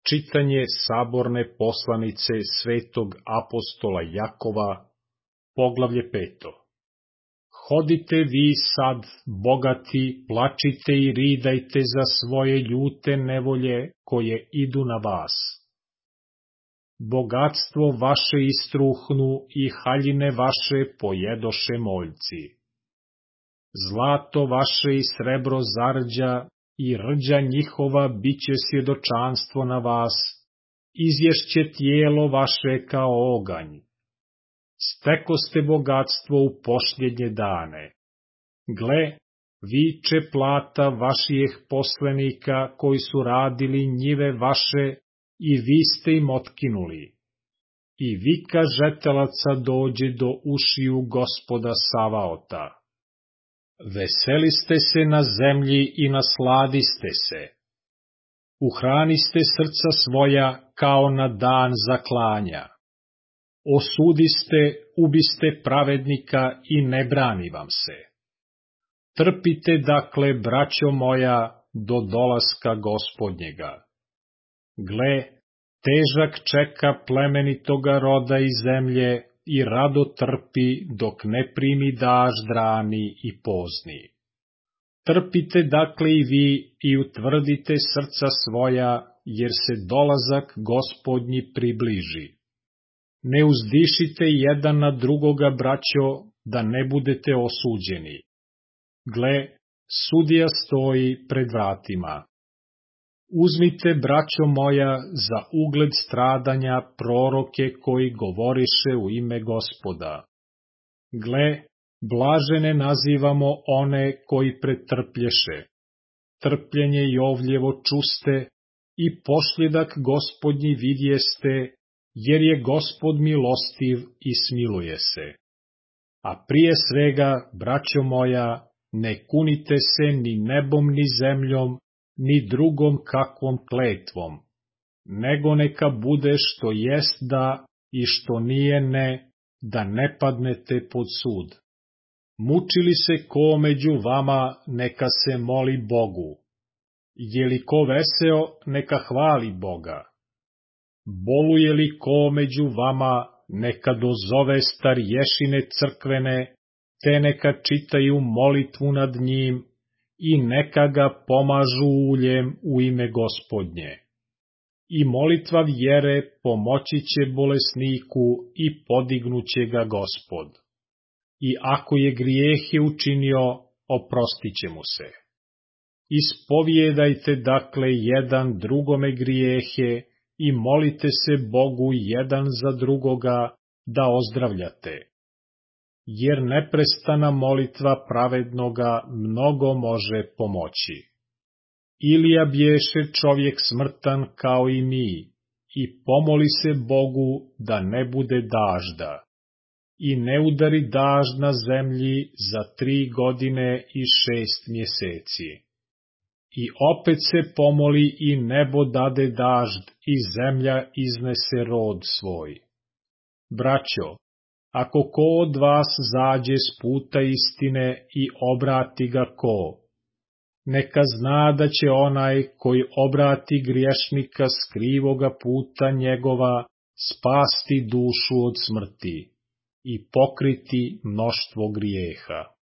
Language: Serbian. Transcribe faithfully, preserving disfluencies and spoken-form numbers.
Čitanje saborne poslanice svetog apostola Jakova, poglavlje peto. Hodite vi sad, bogati, plačite i ridajte za svoje ljute nevolje koje idu na vas. Bogatstvo vaše istruhnu i haljine vaše pojedoše moljci. Zlato vaše i srebro zarđa i rđa njihova biće svjedočanstvo na vas, izješće tijelo vaše kao oganj. Stekoste bogatstvo u posljednje dane. Gle, viče plata vaših poslenika koji su radili njive vaše i vi ste im otkinuli. I vika žetelaca dođe do ušiju Gospoda Savaota. Veseliste se na zemlji i nasladiste se. Uhraniste srca svoja kao na dan zaklanja. Osudiste, ubiste pravednika i ne brani vam se. Trpite dakle, braćo moja, do dolaska Gospodnjega. Gle, težak čeka plemenitoga roda i zemlje i rado trpi dok ne primi dažd rani i pozni. Trpite dakle i vi i utvrdite srca svoja, jer se dolazak Gospodnji približi. Ne uzdišite jedan na drugoga, braćo, da ne budete osuđeni. Gle, sudija stoji pred vratima. Uzmite, braćo moja, za ugled stradanja proroke koji govoriše u ime Gospoda. Gle, blažene nazivamo one koji pretrplješe. Trpljenje Jovljevo čuste i posljedak Gospodnji vidjeste, jer je Gospod milostiv i smiluje se. A prije svega, braćo moja, ne kunite se ni nebom ni zemljom, ni drugom kakvom kletvom, nego neka bude što jest da i što nije ne, da ne padnete pod sud. Mučili se ko među vama, neka se moli Bogu. Je li ko veseo, neka hvali Boga. Boluje li ko među vama, neka dozove starješine crkvene, te neka čitaju molitvu nad njim i neka ga pomažu uljem u ime Gospodnje. I molitva vjere pomoći će bolesniku i podignuće ga Gospod. I ako je grijehe učinio, oprostit će mu se. Ispovijedajte dakle jedan drugome grijehe i molite se Bogu jedan za drugoga da ozdravljate. Jer neprestana molitva pravednoga mnogo može pomoći. Ilija bješe čovjek smrtan kao i mi, i pomoli se Bogu da ne bude dažda. I ne udari dažd na zemlji za tri godine i šest mjeseci. I opet se pomoli i nebo dade dažd i zemlja iznese rod svoj. Braćo, ako ko od vas zađe s puta istine i obrati ga ko, neka zna da će onaj koji obrati griješnika s krivoga puta njegova spasti dušu od smrti i pokriti mnoštvo grijeha.